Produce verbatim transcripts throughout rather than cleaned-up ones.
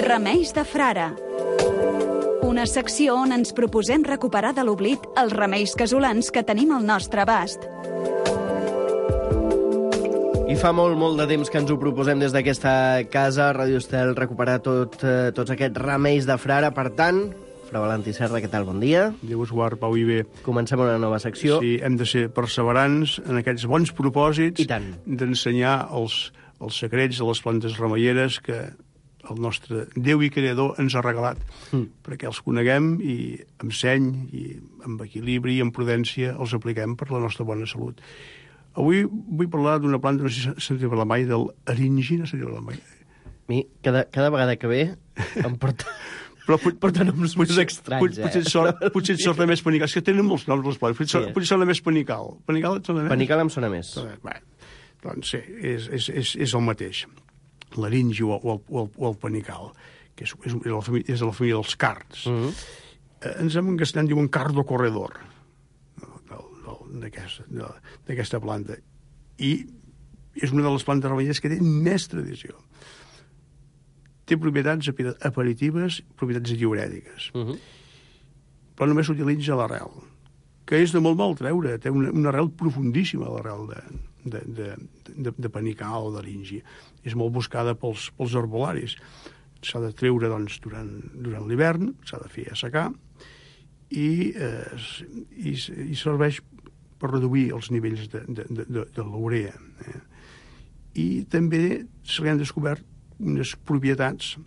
Remeis de frare. Una secció on ens proposem recuperar de l'oblit els remeis casolans que tenim al nostre abast. I fa molt, molt de temps que ens ho proposem des d'aquesta casa, Ràdio Estel, recuperar tot, eh, tots aquests remeis de frare. Per tant, Fra Valentí Serra, què tal? Bon dia. Déu us guard, Pau i bé. Comencem una nova secció. Sí, hem de ser perseverants en aquests bons propòsits I tant. d'ensenyar els, els secrets de les plantes remeieres que el nostre Déu i Creador ens ha regalat, mm. perquè els coneguem i amb seny, i amb equilibri i amb prudència els apliquem per la nostra bona salut. Avui vull parlar d'una planta, no sé si s'ha sentit parlar mai, del eringi, no s'ha sentit parlar mai. Mi, cada, cada vegada que ve em porta... Però pot, porta noms potser, més estranys, pot, potser, eh? sort, potser et sort de més panical. És que tenen molts noms les plantes. Potser, Sí. potser sort de més panical. Panical et sona més? Panical em sona més. Bé, doncs sí, és, és, és, és el mateix. L'eringi o, o, el, o, el, o el panical, que és, és, és, la família, és de la família dels cards. Mm -hmm. eh, ens hem engastat, en diuen cardo corredor, d'aquesta planta. I és una de les plantes remeieres que té més tradició. Té propietats aperitives, propietats diurètiques. Uh -huh. Però només s'utilitza l'arrel, que és de molt mal treure. Té una, una arrel profundíssima, l'arrel de, de, de, de, de panical o d'eringi. És molt buscada pels, pels herbolaris. S'ha de treure doncs, durant, durant l'hivern, s'ha de fer assecar, i, eh, i, i serveix per reduir els nivells de, de, de, de, de l'urea. Eh? I també se li han descobert unes propietats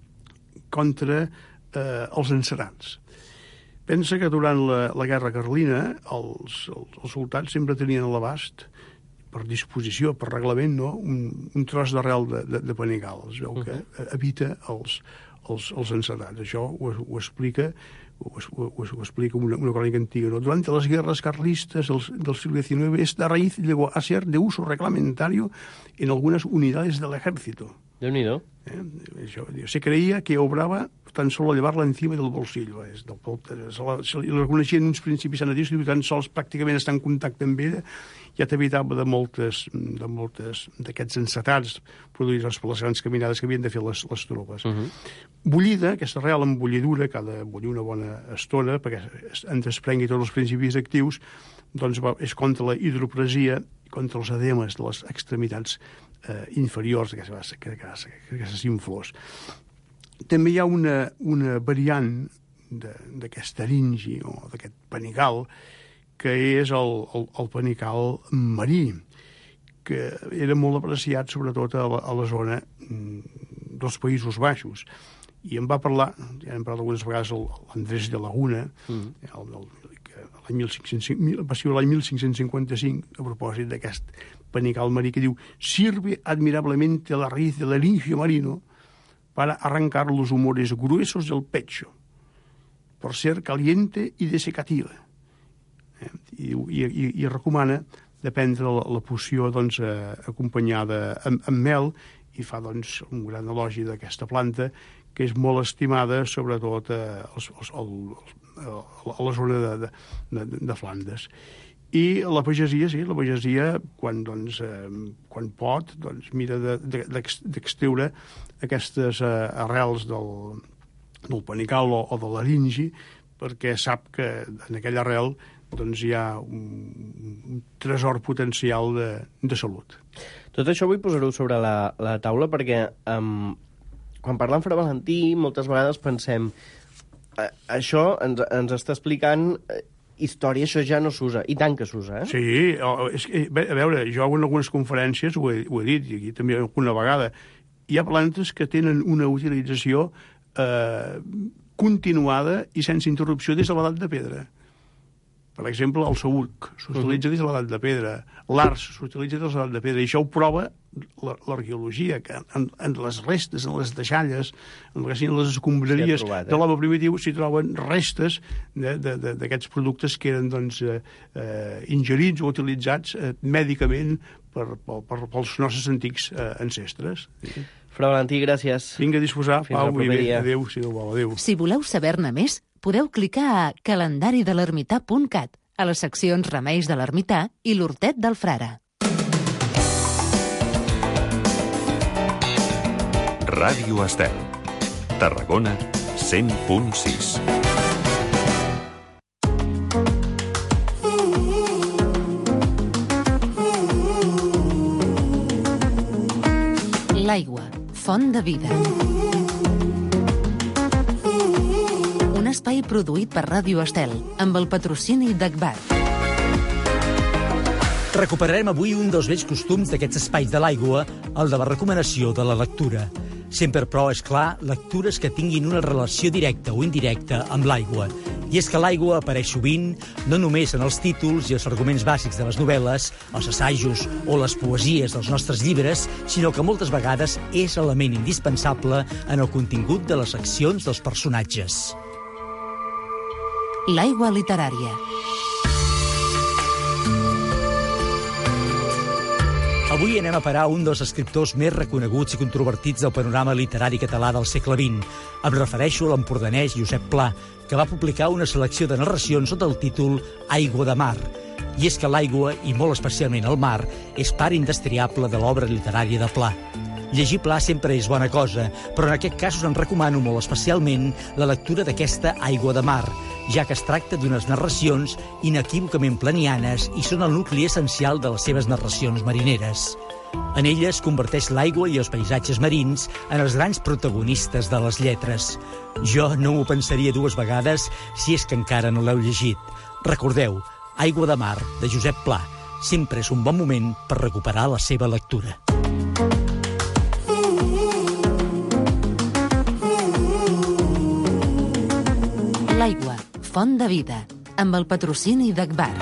contra eh, els encerats. Pensa que durant la, la guerra carlina els, els, els soldats sempre tenien a l'abast, per disposició, per reglament, no? un, un tros d'arrel de, de, de panical. Es veu que uh-huh. evita els, els, els encerats. Això ho, ho explica ho, ho, ho explica una, una crònica antiga. ¿No? Durante las guerras carlistas del, del siglo diecinueve, esta raíz llegó a ser de uso reglamentario en algunas unidades del ejército. Déu-n'hi-do. Eh? Això, se creia que obrava tan solo llevar-la encima del bolsillo. És del, se, la, se la reconeixien uns principis sanatius i tan sols pràcticament estar en contacte amb ella ja t'evitava de moltes de moltes d'aquests encetats produïts per les grans caminades que havien de fer les, les tropes. Uh -huh. Bullida, aquesta arrel amb bullidura, que ha de bullir una bona estona perquè en desprengui tots els principis actius, doncs va, és contra la hidropresia i contra els edemes de les extremitats eh, inferiors d'aquestes inflors. També hi ha una, una variant d'aquest eringi o d'aquest panical que és el, el, el panical marí, que era molt apreciat sobretot a la, a la zona dels Països Baixos. I em va parlar, ja hem parlat algunes vegades, l'Andrés de Laguna, mm. el, el, l'any mil cinc-cents, va ser l'any mil cinc-cents cinquanta-cinc, a propòsit d'aquest panical marí, que diu: «Sirve admirablemente la raíz del eringio marino para arrancar los humores gruesos del pecho, por ser caliente y desecativa». Eh? I, i, i, i recomana de prendre la, la poció doncs, eh, acompanyada amb, amb mel, i fa doncs, un gran elogi d'aquesta planta, que és molt estimada, sobretot eh, els, els, el, a la zona de, de, de, de Flandes. I la pagesia, sí, la pagesia, quan, doncs, eh, quan pot, doncs, mira d'extreure aquestes eh, arrels del, del panical o, o de l'eringi, perquè sap que en aquella arrel doncs, hi ha un, un tresor potencial de, de salut. Tot això vull posar-ho sobre la, la taula perquè um, quan parlem Fra Valentí moltes vegades pensem eh, això ens, ens està explicant eh, història, això ja no s'usa, i tant que s'usa, eh? Sí, és que, a veure, jo en algunes conferències ho he, ho he dit, i aquí també alguna vegada, hi ha plantes que tenen una utilització eh, continuada i sense interrupció des de l'edat de pedra. Per exemple, el saüc s'utilitza des de l'edat de pedra, l'arç s'utilitza des de l'edat de pedra, i això ho prova l'arqueologia, que en, en les restes, en les deixalles, en les escombraries trobat, eh? de l'home primitiu s'hi troben restes d'aquests productes que eren doncs, eh, eh, ingerits o utilitzats eh, mèdicament per, per, per, pels nostres antics eh, ancestres. Sí. Fra Valentí, gràcies. Vinga a disposar. Fins al proper dia. Adéu, si no vol, adéu. Si voleu saber-ne més, podeu clicar a calendari de l'ermità punt cat, a les seccions Remeis de l'Ermità i l'Hortet del Frare. Ràdio Estel. Tarragona, cent punt sis. L'aigua, font de vida. Un espai produït per Ràdio Estel, amb el patrocini d'Agbar. Recuperarem avui un dels vells costums d'aquests espais de l'aigua, el de la recomanació de la lectura. Sempre, però, és clar, lectures que tinguin una relació directa o indirecta amb l'aigua. I és que l'aigua apareix sovint, no només en els títols i els arguments bàsics de les novel·les, els assajos o les poesies dels nostres llibres, sinó que moltes vegades és element indispensable en el contingut de les accions dels personatges. L'aigua literària. Avui anem a parar un dels escriptors més reconeguts i controvertits del panorama literari català del segle vint. Em refereixo a l'empordanès Josep Pla, que va publicar una selecció de narracions sota el títol Aigua de mar. I és que l'aigua, i molt especialment el mar, és part indestriable de l'obra literària de Pla. Llegir Pla sempre és bona cosa, però en aquest cas us en recomano molt especialment la lectura d'aquesta Aigua de mar, ja que es tracta d'unes narracions inequívocament planianes i són el nucli essencial de les seves narracions marineres. En elles converteix l'aigua i els paisatges marins en els grans protagonistes de les lletres. Jo no m'ho pensaria dues vegades si és que encara no l'heu llegit. Recordeu, Aigua de mar, de Josep Pla. Sempre és un bon moment per recuperar la seva lectura. L'aigua, font de vida, amb el patrocini d'Agbar.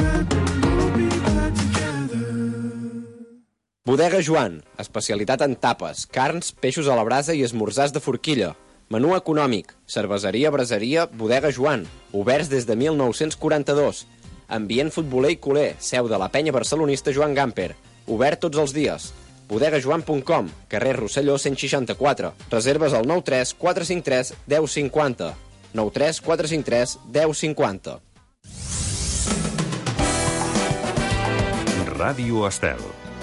Bodega Joan, especialitat en tapes, carns, peixos a la brasa i esmorzars de forquilla. Menú econòmic, cerveseria, braseria, Bodega Joan, oberts des de mil nou-cents quaranta-dos. Ambient futboler i culer, seu de la penya barcelonista Joan Gamper. Obert tots els dies. bodega joan punt com, carrer Rosselló cent seixanta-quatre. Reserves al nou tres quatre cinc tres deu cinquanta. nou tres quatre cinc tres deu cinquanta. Ràdio Estel.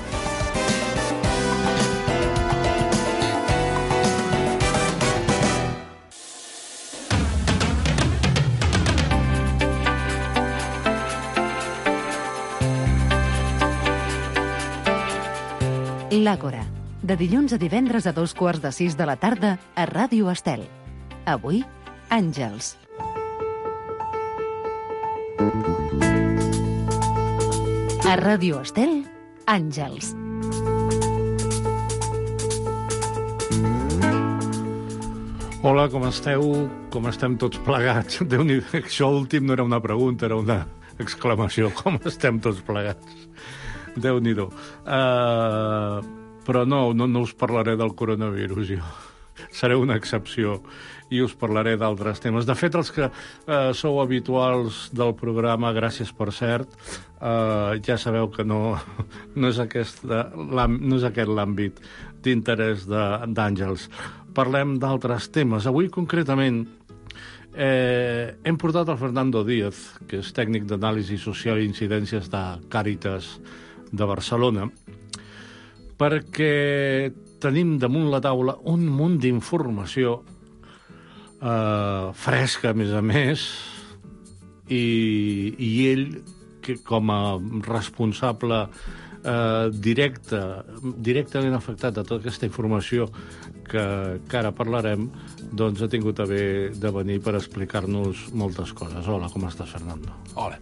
L'Àgora, de dilluns a divendres a dos quarts de sis de la tarda a Ràdio Estel. Avui, Àngels. A Ràdio Estel, Àngels. Hola, com esteu? Com estem tots plegats? Déu-n'hi-do, això últim no era una pregunta, era una exclamació. Com estem tots plegats? Déu-n'hi-do. Uh, però no, no, no us parlaré del coronavirus, jo. Seré una excepció i us parlaré d'altres temes. De fet, els que uh, sou habituals del programa, gràcies per cert, uh, ja sabeu que no, no, és, aquesta, no és aquest l'àmbit d'interès d'Àngels. Parlem d'altres temes. Avui, concretament, eh, hem portat el Fernando Díaz, que és tècnic d'anàlisi social i incidències de Càritas de Barcelona, perquè tenim damunt la taula un munt d'informació eh, fresca, a més a més, i, i ell, que com a responsable eh, directe, directament afectat de tota aquesta informació que, que ara parlarem, doncs ha tingut a bé de venir per explicar-nos moltes coses. Hola, com estàs, Fernando? Hola.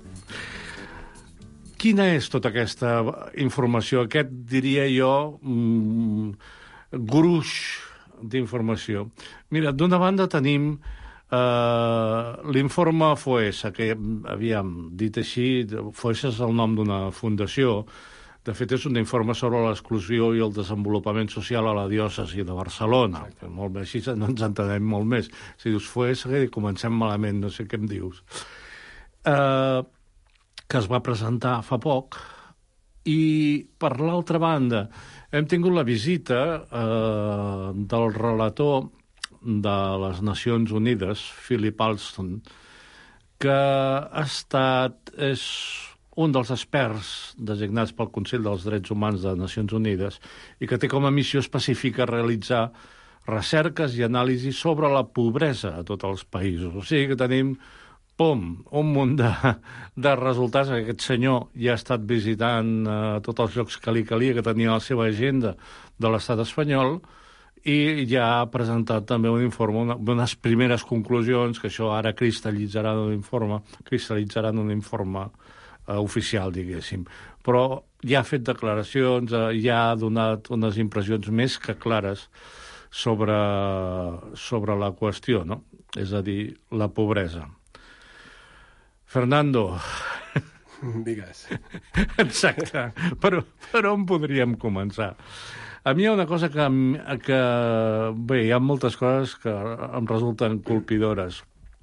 Quina és tota aquesta informació? Aquest, diria jo, mm, gruix d'informació. Mira, d'una banda tenim eh, l'informe FOESA, que havíem dit així, FOESA és el nom d'una fundació. De fet, és un informe sobre l'exclusió i el desenvolupament social a la diòcesi de Barcelona. Que molt bé, així no ens entenem molt més. Si dius FOESA, comencem malament, no sé què em dius. Eh... que es va presentar fa poc, i per l'altra banda hem tingut la visita eh, del relator de les Nacions Unides, Philip Alston, que ha estat, és un dels experts designats pel Consell dels Drets Humans de Nacions Unides i que té com a missió específica realitzar recerques i anàlisis sobre la pobresa a tots els països. O sigui que tenim, pum, un munt de, de resultats. Aquest senyor ja ha estat visitant eh, tots els llocs que li calia, que tenia la seva agenda de l'estat espanyol, i ja ha presentat també un informe, una, unes primeres conclusions, que això ara cristal·litzarà en un informe, cristal·litzarà en un informe eh, oficial, diguéssim. Però ja ha fet declaracions, eh, ja ha donat unes impressions més que clares sobre, sobre la qüestió, no? És a dir, la pobresa. Fernando. Digues. Exacte. Per, per on podríem començar? A mi hi ha una cosa que, que... Bé, hi ha moltes coses que em resulten colpidores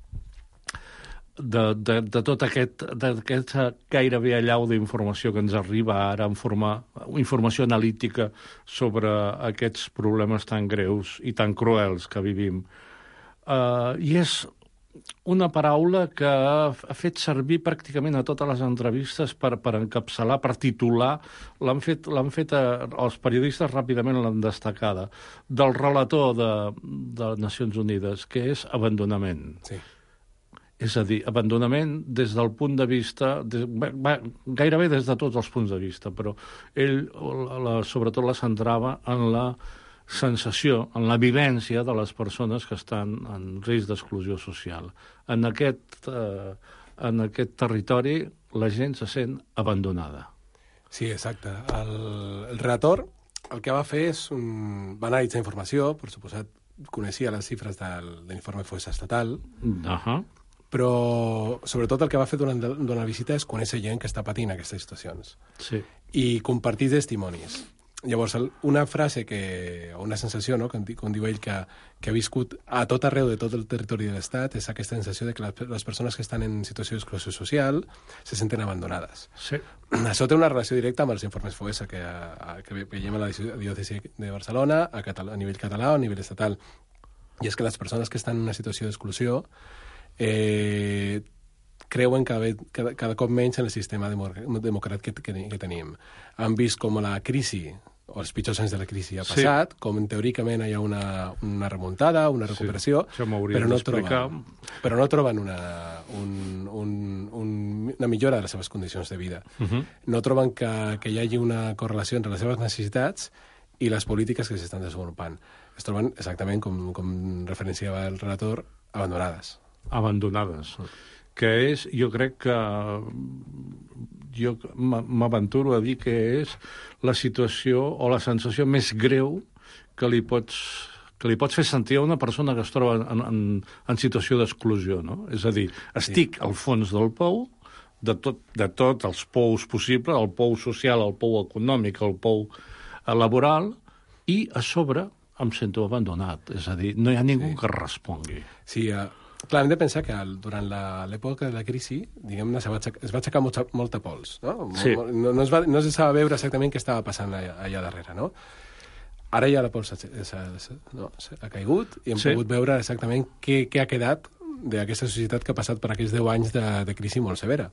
de, de, de tot aquest, d'aquesta gairebé allau d'informació que ens arriba ara en forma, informació analítica sobre aquests problemes tan greus i tan cruels que vivim. Uh, I és una paraula que ha fet servir pràcticament a totes les entrevistes per, per encapçalar, per titular. L'han fet, l'han fet a, els periodistes ràpidament l'han destacada, del relator de, de Nacions Unides, que és abandonament. Sí. És a dir, abandonament des del punt de vista, de, va, gairebé des de tots els punts de vista, però ell la, sobretot la centrava en la sensació, en la vivència de les persones que estan en risc d'exclusió social. En aquest, eh, en aquest territori la gent se sent abandonada. Sí, exacte. El, el relator el que va fer és un... va analitzar informació, per suposat coneixia les xifres del, de l'informe Foessa estatal, uh-huh. però sobretot el que va fer durant, durant la visita és conèixer gent que està patint aquestes situacions. Sí. I compartir testimonis. Llavors, una frase, que, o una sensació, no?, com, com diu ell, que, que ha viscut a tot arreu de tot el territori de l'Estat, és aquesta sensació de que les, les persones que estan en situació d'exclusió social se senten abandonades. Sí. Això té una relació directa amb els informes Foessa que, que veiem a la diòcesi de Barcelona, a, Català, a nivell català o a nivell estatal. I és que les persones que estan en una situació d'exclusió eh, creuen cada, cada, cada cop menys en el sistema democràtic que, que, que tenim. Han vist com la crisi, o els pitjors anys de la crisi ha passat, sí. com teòricament hi ha una, una remuntada, una recuperació, sí. però, no troben, però no troben una, un, un, un, una millora de les seves condicions de vida. Uh-huh. No troben que, que hi hagi una correlació entre les seves necessitats i les polítiques que s'estan desenvolupant. Es troben exactament, com, com referenciava el relator, abandonades. Abandonades. Que és, jo crec que jo m'aventuro a dir que és la situació o la sensació més greu que li pots, que li pots fer sentir a una persona que es troba en, en, en situació d'exclusió, no? És a dir, estic sí. al fons del pou, de tot, de tots els pous possibles, el pou social, el pou econòmic, el pou laboral, i a sobre em sento abandonat. És a dir, no hi ha ningú sí. que respongui. Sí, uh... clar, hem de pensar que durant l'època de la crisi, diguem-ne, es va aixecar, es va aixecar molta, molta pols, no? Sí. No, no, es va, no es sabia veure exactament què estava passant allà, allà darrere, no? Ara ja la pols no, ha caigut i hem sí. pogut veure exactament què, què ha quedat d'aquesta societat que ha passat per aquells deu anys de, de crisi molt severa.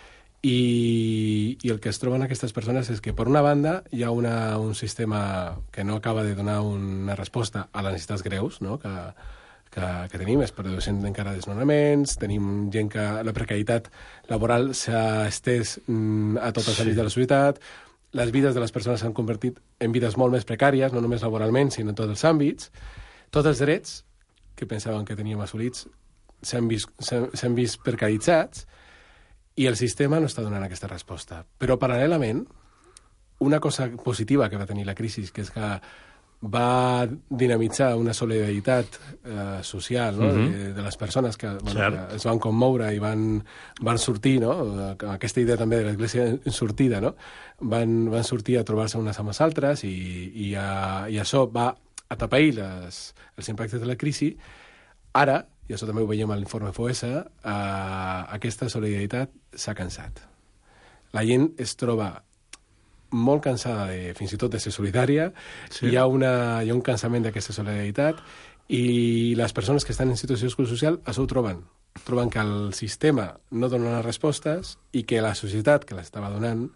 I, I el que es troben aquestes persones és que, per una banda, hi ha una, un sistema que no acaba de donar una resposta a les necessitats greus, no?, que Que, que tenim, es produeixen encara desnonaments, tenim gent que la precarietat laboral s'ha estès mm, a tots els àmbits sí. de la societat, les vides de les persones s'han convertit en vides molt més precàries, no només laboralment, sinó en tots els àmbits. Tots els drets que pensaven que teníem assolits s'han vist, s'han vist precaritzats i el sistema no està donant aquesta resposta. Però, paral·lelament, una cosa positiva que va tenir la crisi, que és que va dinamitzar una solidaritat eh, social, no? uh-huh. de, de les persones que, bueno, que es van commoure i van, van sortir, no? Aquesta idea també de l'Església sortida, no? Van, van sortir a trobar-se unes amb les altres i, i, a, i això va atapeir les, els impactes de la crisi. Ara, i això també ho veiem a l'informe Foessa, eh, aquesta solidaritat s'ha cansat. La gent es troba molt cansada de, fins i tot de ser solidària, sí. hi, ha una, hi ha un cansament d'aquesta solidaritat i les persones que estan en situació d'exclusió social això ho troben. Troben que el sistema no dona les respostes i que la societat que les estava donant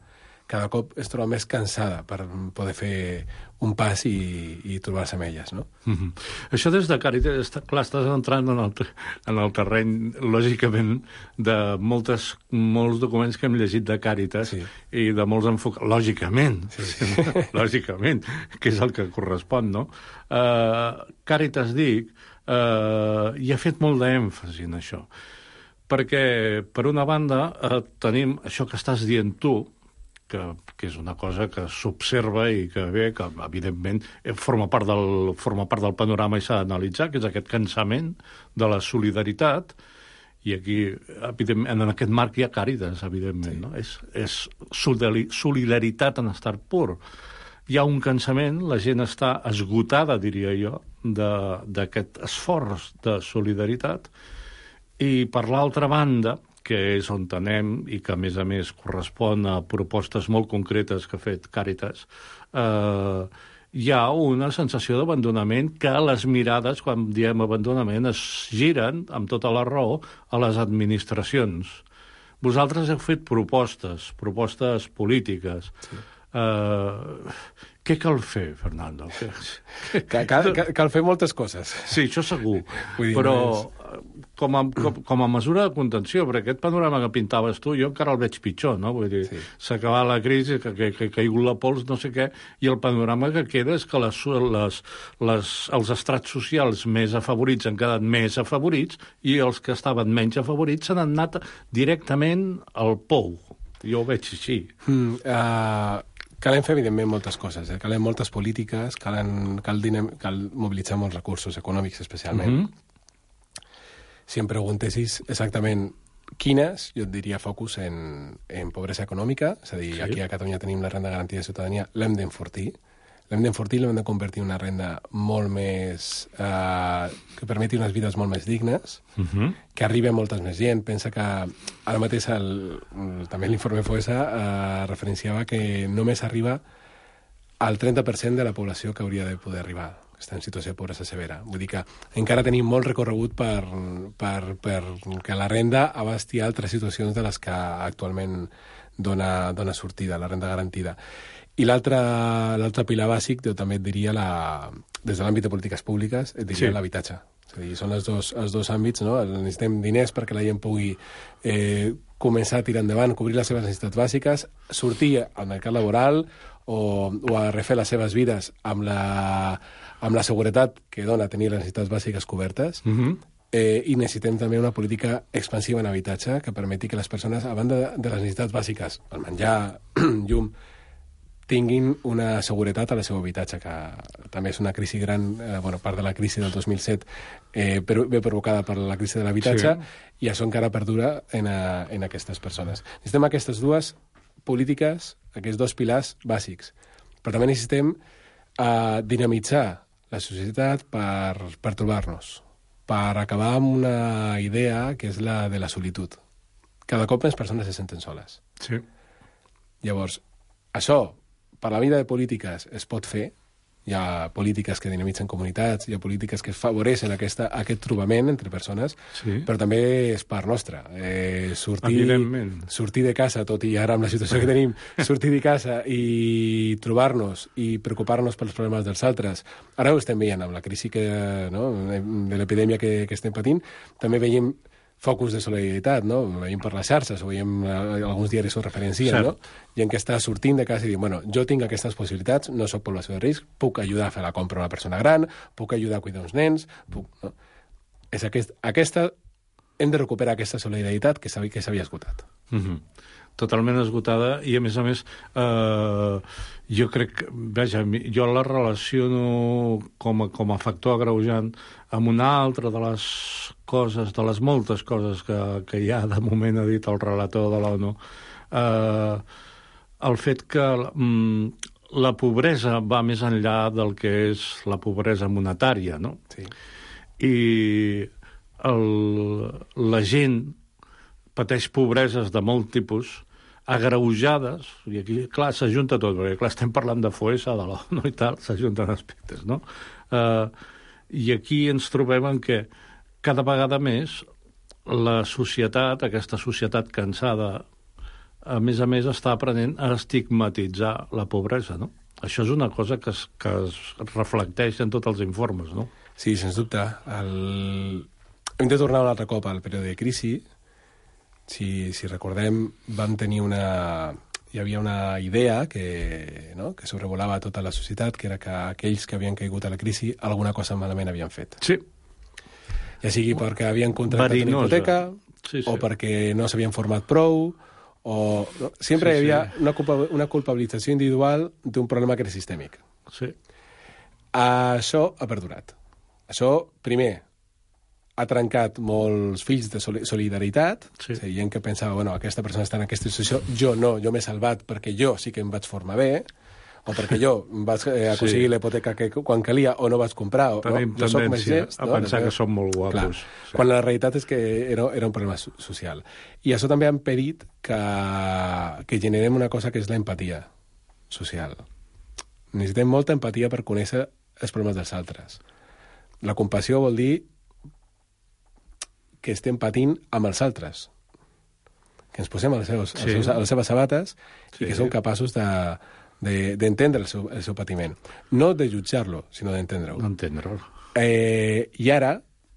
cada cop es troba més cansada per poder fer un pas i, i trobar-se amb elles, no? Mm-hmm. Això des de Càritas, està, clar, estàs entrant en el, en el terreny, lògicament, de moltes, molts documents que hem llegit de Càritas sí. i de molts enfocats. Lògicament, sí, sí. lògicament, que és el que correspon, no? Uh, Càritas, dic, uh, hi ha fet molt d'èmfasi en això. Perquè, per una banda, uh, tenim això que estàs dient tu, Que, que és una cosa que s'observa i que bé, que evidentment forma part del, forma part del panorama i s'ha d'analitzar, que és aquest cansament de la solidaritat, i aquí, evidentment, en aquest marc hi ha Càritas, evidentment, sí. no? És, és solidaritat en estat pur. Hi ha un cansament, la gent està esgotada, diria jo, d'aquest esforç de solidaritat, i per l'altra banda, que és on anem i que, a més a més, correspon a propostes molt concretes que ha fet Càritas, eh, hi ha una sensació d'abandonament que les mirades, quan diem abandonament, es giren, amb tota la raó, a les administracions. Vosaltres heu fet propostes, propostes polítiques. Sí. Eh, què cal fer, Fernando? Cal, cal, cal fer moltes coses. Sí, això segur. Dir, però com a, com, com a mesura de contenció, perquè aquest panorama que pintaves tu, jo encara el veig pitjor, no? Vull dir, s'ha sí. acabat la crisi, que, que, que ha caigut la pols, no sé què, i el panorama que queda és que les, les, les, els estrats socials més afavorits han quedat més afavorits i els que estaven menys afavorits s'han anat directament al pou. Jo ho veig així. Mm, uh... Calen fer, evidentment, moltes coses. Eh? Calen moltes polítiques, calen, cal, dinem, cal mobilitzar molts recursos econòmics, especialment. Mm-hmm. Si em preguntessis exactament quines, jo et diria focus en, en pobresa econòmica, és a dir, sí. aquí a Catalunya tenim la renda garantida de ciutadania, l'hem d'enfortir, l'hem d'enfortir i l'hem de convertir en una renda molt més... Eh, que permeti unes vides molt més dignes, uh-huh. que arribi a moltes més gent. Pensa que ara mateix el, el, també l'informe FOESA eh, referenciava que només arriba al trenta per cent de la població que hauria de poder arribar, que està en situació de pobresa severa. Vull dir que encara tenim molt recorregut per, per, per que la renda abasti altres situacions de les que actualment dona, dona sortida, la renda garantida. I l'altre pilar bàsic, jo també et diria, la, des de l'àmbit de polítiques públiques, et diria sí. l'habitatge. És a dir, són els dos, els dos àmbits, no? Necessitem diners perquè la gent pugui eh, començar a tirar endavant, cobrir les seves necessitats bàsiques, sortir al mercat laboral o, o a refer les seves vides amb la, amb la seguretat que dona tenir les necessitats bàsiques cobertes. Mm-hmm. Eh, I necessitem també una política expansiva en habitatge que permeti que les persones, a banda de, de les necessitats bàsiques, el menjar, llum, tinguin una seguretat a la seva habitatge, que també és una crisi gran, eh, bueno, part de la crisi del dos mil set, eh, però bé provocada per la crisi de l'habitatge, sí. i això encara perdura en, a, en aquestes persones. Necessitem aquestes dues polítiques, aquests dos pilars bàsics, però també necessitem eh, dinamitzar la societat per, per trobar-nos, per acabar amb una idea que és la de la solitud. Cada cop les persones se senten soles. Sí. Llavors, això, per la vida de polítiques es pot fer, hi ha polítiques que dinamitzen comunitats, hi ha polítiques que favoreixen aquesta, aquest trobament entre persones, sí. però també és part nostra. Eh, sortir, sortir de casa, tot i ara amb la situació que tenim, sortir de casa i trobar-nos i preocupar-nos pels problemes dels altres. Ara ho estem veient amb la crisi que, no, de l'epidèmia que, que estem patint, també veiem focus de solidaritat, no? Ho veiem per les xarxes, ho veiem, alguns diaris ho referencien, Cert. no? Gent que està sortint de casa i diu, bueno, jo tinc aquestes possibilitats, no soc població de risc, puc ajudar a fer la compra a una persona gran, puc ajudar a cuidar uns nens, puc... No? És aquest, aquesta... Hem de recuperar aquesta solidaritat que s'havia, que s'havia esgotat. Mm-hmm. Totalment esgotada, i a més a més eh, jo crec que, vaja, jo la relaciono com a, com a factor agreujant amb una altra de les coses, de les moltes coses que, que ja de moment ha dit el relator de l'ONU, eh, el fet que mm, la pobresa va més enllà del que és la pobresa monetària, no? Sí. I el, la gent pateix pobreses de molt tipus, agreujades, i aquí, clar, s'ajunta tot, perquè, clar, estem parlant de FOESA, de l'ONU i tal, s'ajunten aspectes, no? Eh, I aquí ens trobem en què cada vegada més la societat, aquesta societat cansada a més a més, està aprenent a estigmatitzar la pobresa, no? Això és una cosa que es, que es reflecteix en tots els informes, no? Sí, sens dubte. El... Hem de tornar un altre cop al període de crisi. Si, si recordem, vam tenir una... Hi havia una idea que, no? que sobrevolava tota la societat, que era que aquells que havien caigut a la crisi alguna cosa malament havien fet. Sí. Ja sigui perquè havien contractat una hipoteca, sí, sí. o perquè no s'havien format prou, o... No? Sempre sí, hi havia sí. una, culpa, una culpabilització individual d'un problema que era sistèmic. Sí. Això ha perdurat. Això, primer, ha trencat molts fills de solidaritat, sí. o sigui, gent que pensava, bueno, aquesta persona està en aquesta situació, jo no, jo m'he salvat perquè jo sí que em vaig formar bé, o perquè jo vaig eh, aconseguir sí. la hipoteca que, quan calia o no vaig comprar, o Tenim no, no soc més gest, a no? pensar no, que som molt guapos. Clar, sí. Quan la realitat és que era, era un problema social. I això també ha impedit que, que generem una cosa que és l'empatia social. Necessitem molta empatia per conèixer els problemes dels altres. La compassió vol dir que estem patint amb els altres, que ens posem a les seves, sí. a les seves sabates sí. i que som capaços de, de, d'entendre el seu, el seu patiment. No de jutjar-lo, sinó d'entendre-ho. D'entendre-ho. Eh, I ara,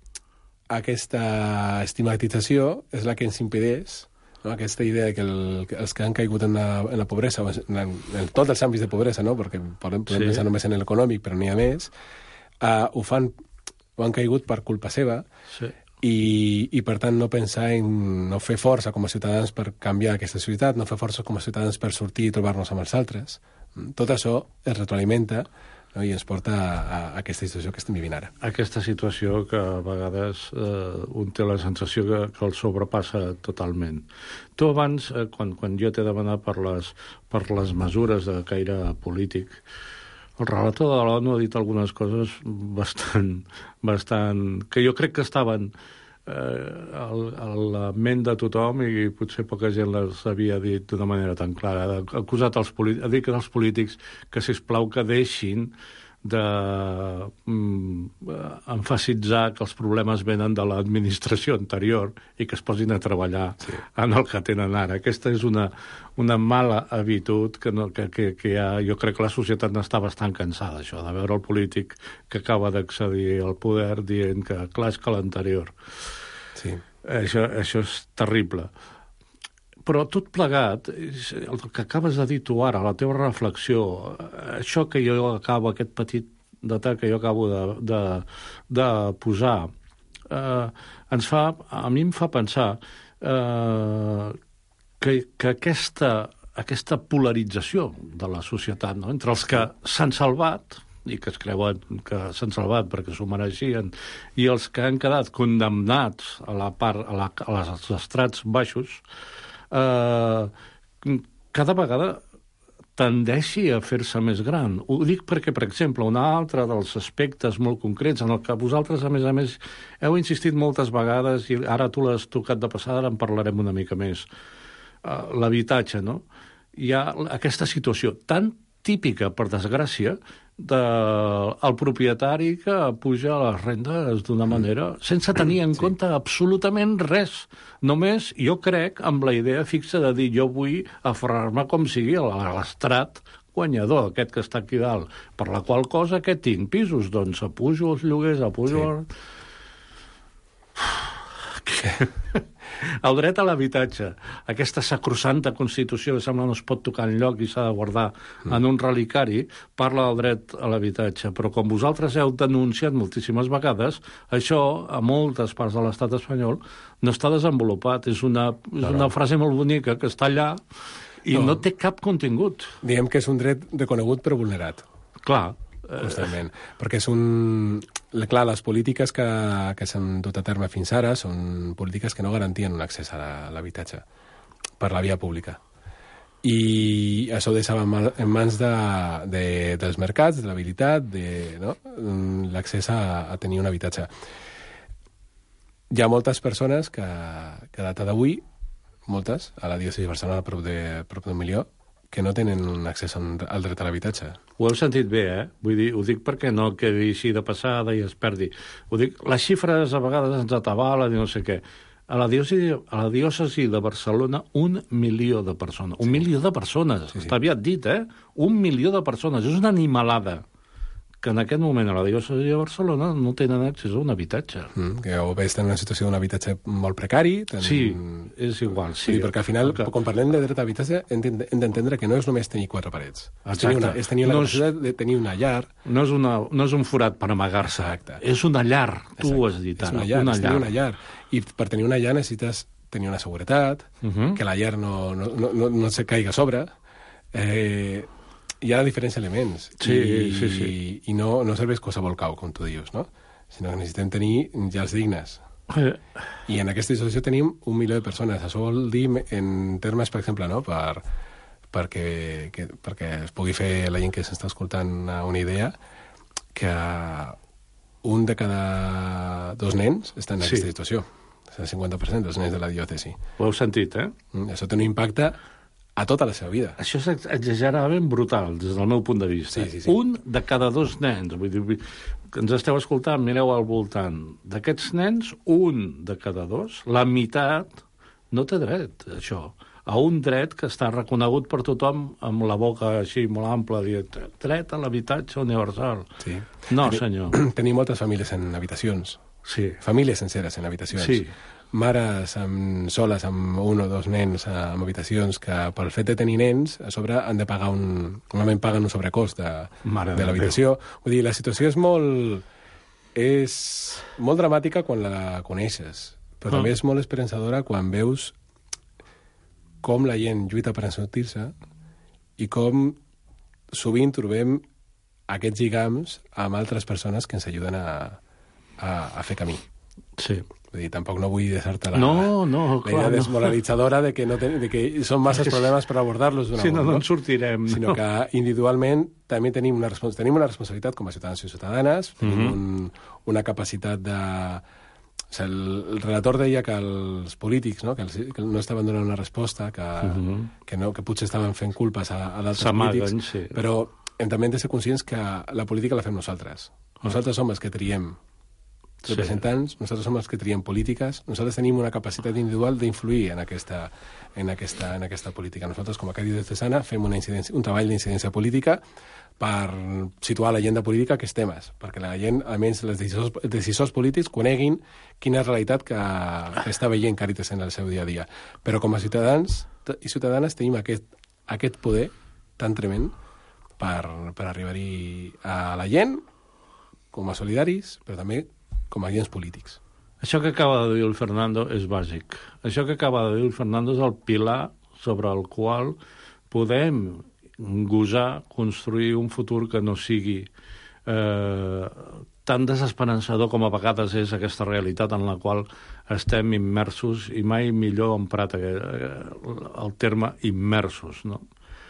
aquesta estigmatització és la que ens impedeix, no? Aquesta idea de que, el, que els que han caigut en la, en la pobresa, en, en tots els àmbits de pobresa, no? Perquè podem, podem sí. pensar només en l'econòmic, però n'hi ha més, uh, ho fan, ho han caigut per culpa seva, sí. I, i per tant no pensar en no fer força com a ciutadans per canviar aquesta societat, no fer força com a ciutadans per sortir i trobar-nos amb els altres. Tot això es retroalimenta, no? I ens porta a, a aquesta situació que estem vivint ara. Aquesta situació que a vegades eh, un té la sensació que, que el sobrepassa totalment. Tu abans, eh, quan, quan jo t'he demanat per les, per les mesures de caire polític, el relator de l'ONU ha dit algunes coses bastant, bastant que jo crec que estaven eh, a la ment de tothom i potser poca gent les havia dit d'una manera tan clara. Ha acusat els polítics, ha dit que els polítics que, sisplau, que deixin de mm, emfasitzar que els problemes venen de l'administració anterior i que es posin a treballar sí. en el que tenen ara. Aquesta és una, una mala habitud que, no, que, que, que ha, jo crec que la societat n'està bastant cansada, això, de veure el polític que acaba d'accedir al poder dient que clar és que l'anterior. Sí. Això, això és terrible. Però tot plegat, el que acabes de dir tu ara, la teva reflexió, això que jo acabo, aquest petit detall que jo acabo de, de, de posar, eh, ens fa, a mi em fa pensar eh, que, que aquesta, aquesta polarització de la societat, no? Entre els que s'han salvat i que es creuen que s'han salvat perquè s'ho mereixien, i els que han quedat condemnats a la part, a, la, a les, als estrats baixos, Uh, cada vegada tendeixi a fer-se més gran. Ho dic perquè, per exemple, un altre dels aspectes molt concrets en el que vosaltres, a més a més, heu insistit moltes vegades, i ara tu l'has tocat de passada, ara en parlarem una mica més, uh, l'habitatge, no? Hi ha aquesta situació tan típica, per desgràcia, del de, propietari que puja les rendes d'una manera sense tenir en sí. compte absolutament res. Només, jo crec, amb la idea fixa de dir jo vull aferrar-me com sigui a l'estrat guanyador, aquest que està aquí dalt, per la qual cosa que tinc pisos, doncs apujo els lloguers, apujo... Sí. El dret a l'habitatge, aquesta sacrosanta Constitució que sembla no es pot tocar enlloc i s'ha de guardar mm. en un relicari, parla del dret a l'habitatge. Però com vosaltres heu denunciat moltíssimes vegades, això a moltes parts de l'estat espanyol no està desenvolupat. És una, és una frase molt bonica que està allà i no. no té cap contingut. Diem que és un dret reconegut però vulnerat. Clar. Constantment. Perquè és un... Clar, les polítiques que, que s'han dut a terme fins ara són polítiques que no garantien un accés a l'habitatge per la via pública. I això ho deixava en mans de, de, dels mercats, de l'habilitat, de no? l'accés a, a tenir un habitatge. Hi ha moltes persones que, que a data d'avui, moltes, a la diòcesi de Barcelona, prop de, prop d'un milió, que no tenen un accés al dret a l'habitatge. Ho heu sentit bé, eh? Vull dir, ho dic perquè no quedi així de passada i es perdi. Ho dic, les xifres a vegades ens atabalen i no sé què. A la diòcesi, a la diòcesi de Barcelona, un milió de persones. Un sí. milió de persones, sí, sí. Està aviat dit, eh? Un milió de persones. És una animalada que en aquest moment a la diòcesi de Barcelona no tenen accés a un habitatge. Mm, que o bé estan en una situació d'un habitatge molt precari... Ten... Sí, és igual, sí. sí perquè al final, okay. quan parlem de dret a habitatge, hem d'entendre que no és només tenir quatre parets. Exacte. És tenir, una, és tenir la no capacitat és, de tenir una llar... No és, una, no és un forat per amagar-se. Exacte. És una llar, tu Exacte. Ho has dit ara. És una llar, una, llar. una llar. I per tenir una llar necessites tenir una seguretat, uh -huh. que la llar no, no, no, no, no se caiga a sobre... Eh, hi ha diferents elements sí, i, sí, sí. i no, no serveix qualsevol cau, com tu dius, no? Sinó que necessitem tenir llars dignes. Eh. I en aquesta situació tenim un milió de persones. Això vol dir, en termes, per exemple, no? per, perquè, que, perquè es pugui fer la gent que s'està escoltant una idea, que un de cada dos nens està en aquesta sí. situació. És el cinquanta per cent dels nens de la diòcesi. Ho heu sentit, eh? Això té un impacte a tota la seva vida. Això és exageradament brutal, des del meu punt de vista. Sí, sí, sí. Un de cada dos nens. Vull dir, que ens esteu escoltant, mireu al voltant. D'aquests nens, un de cada dos, la meitat, no té dret, això, a un dret que està reconegut per tothom amb la boca així molt ampla, dient, dret a l'habitatge universal. Sí. No, Teni, senyor. Tenim moltes famílies en habitacions. Sí. Famílies senceres en habitacions. Sí. Mares amb, soles amb un o dos nens amb habitacions que pel fet de tenir nens a sobre han de pagar un... normalment paguen un sobrecost de, de l'habitació. Vull dir, la situació és molt... és molt dramàtica quan la coneixes, però ah. també és molt esperançadora quan veus com la gent lluita per sortir-se i com sovint trobem aquests lligams amb altres persones que ens ajuden a, a, a fer camí. Sí. Vull dir, tampoc no vull deixar-te la, no, no, la clar, idea desmoralitzadora no. de, que no ten, de que són masses problemes per abordar-los d'una sí, forma. No, no en sortirem. Sinó no. que individualment també tenim una, respons tenim una responsabilitat com a ciutadans i ciutadanes, tenim uh -huh. un, una capacitat de... O sigui, el, el relator deia que els polítics no, que, els, que no estaven donant una resposta, que, uh -huh. que, no, que potser estaven fent culpes a, a d'altres polítics, sí. però hem també de ser conscients que la política la fem nosaltres. Nosaltres som els que triem representants, sí. Nosaltres som els que triem polítiques, nosaltres tenim una capacitat individual d'influir en aquesta, en, aquesta, en aquesta política. Nosaltres, com a Càritas Diocesana, fem una incidència, un treball d'incidència política per situar a l'agenda política aquests temes, perquè la gent, almenys els decisors, decisors polítics, coneguin quina és la realitat que, que està veient Càritas en el seu dia a dia. Però com a ciutadans i ciutadanes tenim aquest, aquest poder tan tremend per, per arribar-hi a la gent, com a solidaris, però també com a agents polítics. Això que acaba de dir el Fernando és bàsic. Això que acaba de dir el Fernando és el pilar sobre el qual podem gosar construir un futur que no sigui eh, tan desesperançador com a vegades és aquesta realitat en la qual estem immersos, i mai millor emprat eh, el terme immersos, no?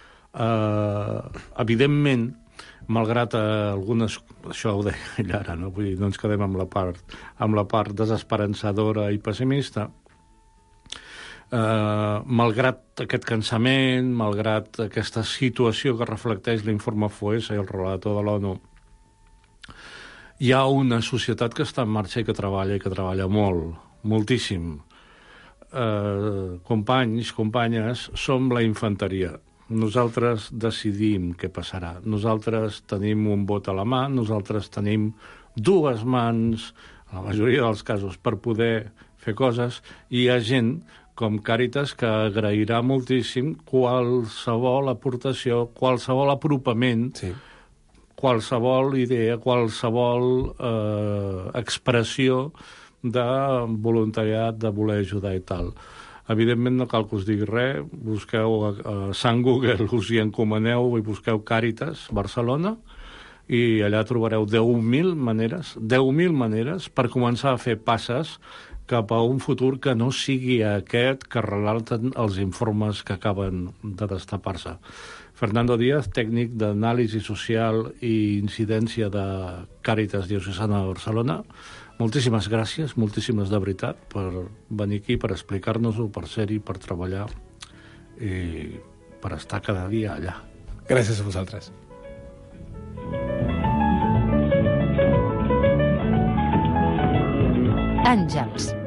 Eh, evidentment, malgrat eh, algunes... Això ho deia ell ara, no? Vull dir, no ens quedem amb la part, amb la part desesperançadora i pessimista. Eh, malgrat aquest cansament, malgrat aquesta situació que reflecteix l'informe F O E S i el relator de l'ONU, hi ha una societat que està en marxa i que treballa, i que treballa molt, moltíssim. Eh, companys, companyes, som la infanteria. Nosaltres decidim què passarà. Nosaltres tenim un vot a la mà, nosaltres tenim dues mans, en la majoria dels casos, per poder fer coses, i hi ha gent com Càritas que agrairà moltíssim qualsevol aportació, qualsevol apropament, sí. qualsevol idea, qualsevol eh, expressió de voluntariat, de voler ajudar i tal. Evidentment no cal que us digui res, busqueu a, a Sant Google, us hi encomaneu i busqueu Càritas Barcelona i allà trobareu deu mil maneres, deu mil maneres per començar a fer passes cap a un futur que no sigui aquest que relaten els informes que acaben de destapar-se. Fernando Díaz, tècnic d'anàlisi social i incidència de Càritas Diocesana de Barcelona, moltíssimes gràcies, moltíssimes de veritat, per venir aquí, per explicar-nos-ho, per ser-hi, per treballar i per estar cada dia allà. Gràcies a vosaltres. Àngels,